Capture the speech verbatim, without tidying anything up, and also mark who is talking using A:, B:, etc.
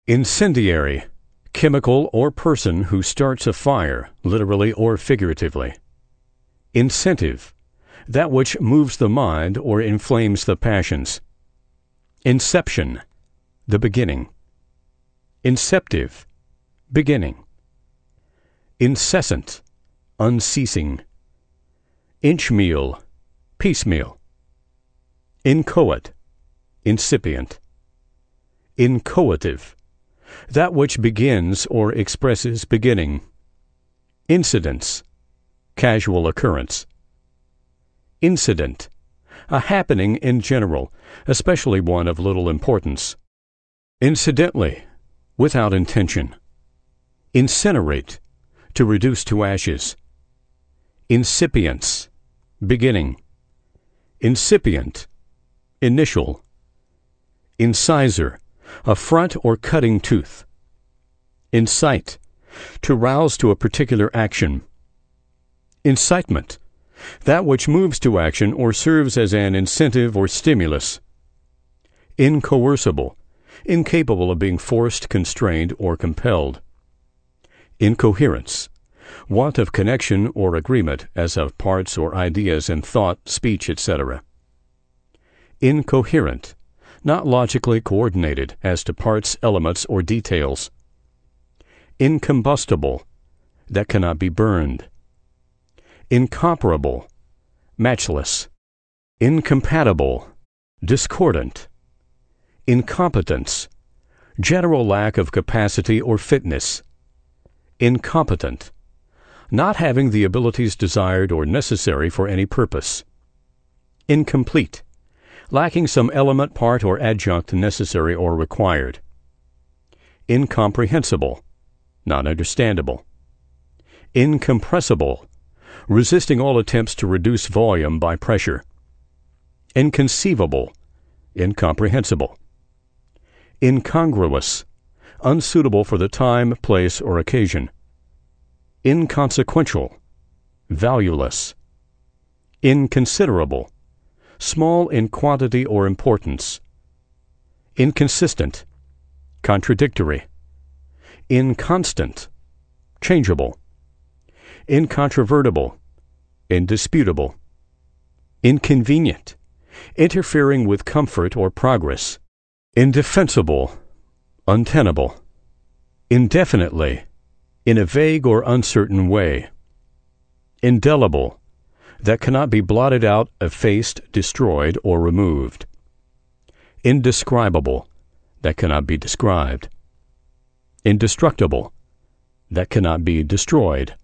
A: Incendiary, chemical or person who starts a fire, literally or figuratively. Incentive, that which moves the mind or inflames the passions. Inception, the beginning. Inceptive, beginning. Incessant, unceasing. Inchmeal, piecemeal. Inchoate, incipient. Inchoative, that which begins or expresses beginning. Incidence, casual occurrence. Incident, a happening in general, especially one of little importance. Incidentally, without intention. Incinerate, to reduce to ashes. Incipience, beginning. Incipient, initial. Incisor, a front or cutting tooth. Incite, to rouse to a particular action. Incitement, that which moves to action or serves as an incentive or stimulus. Incoercible, incapable of being forced, constrained, or compelled. Incoherence, want of connection or agreement as of parts or ideas in thought, speech, et cetera. Incoherent, not logically coordinated as to parts, elements, or details. Incombustible, that cannot be burned. Incomparable, matchless. Incompatible, discordant. Incompetence, general lack of capacity or fitness. Incompetent, not having the abilities desired or necessary for any purpose. Incomplete, lacking some element, part, or adjunct necessary or required. Incomprehensible, not understandable. Incompressible, resisting all attempts to reduce volume by pressure. Inconceivable, incomprehensible. Incongruous, unsuitable for the time, place, or occasion. Inconsequential, valueless. Inconsiderable, small in quantity or importance. Inconsistent, contradictory. Inconstant, changeable. Incontrovertible, indisputable. Inconvenient, interfering with comfort or progress. Indefensible, untenable. Indefinitely, in a vague or uncertain way. Indelible, that cannot be blotted out, effaced, destroyed, or removed. Indescribable, that cannot be described. Indestructible, that cannot be destroyed.